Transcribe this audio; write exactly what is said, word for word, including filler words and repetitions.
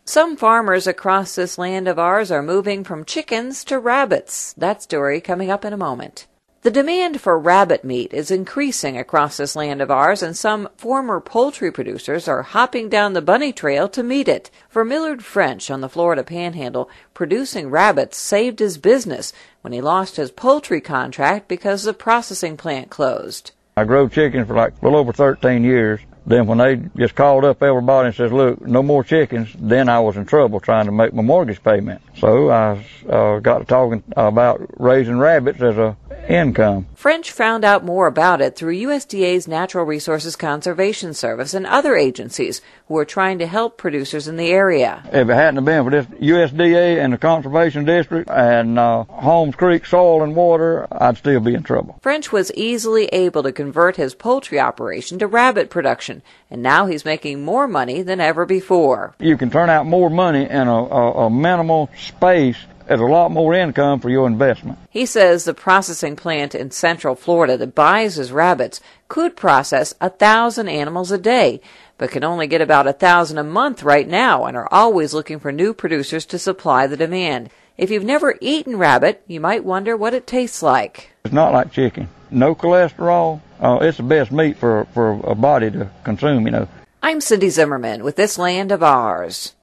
Some farmers across this land of ours are moving from chickens to rabbits. That story coming up in a moment. The demand for rabbit meat is increasing across this land of ours, and some former poultry producers are hopping down the bunny trail to meet it. For Millard French on the Florida Panhandle, producing rabbits saved his business when he lost his poultry contract because the processing plant closed. I grew chickens for like a little over thirteen years. Then when they just called up everybody and says, look, no more chickens, then I was in trouble trying to make my mortgage payment. So I uh, got to talking about raising rabbits as a income. French found out more about it through U S D A's Natural Resources Conservation Service and other agencies who are trying to help producers in the area. If it hadn't been for this U S D A and the Conservation District and uh, Holmes Creek Soil and Water, I'd still be in trouble. French was easily able to convert his poultry operation to rabbit production, and now he's making more money than ever before. You can turn out more money in a, a, a minimal space. There's a lot more income for your investment. He says the processing plant in Central Florida that buys his rabbits could process a thousand animals a day, but can only get about a thousand a month right now and are always looking for new producers to supply the demand. If you've never eaten rabbit, you might wonder what it tastes like. It's not like chicken. No cholesterol. Uh, it's the best meat for, for a body to consume, you know. I'm Cindy Zimmerman with This Land of Ours.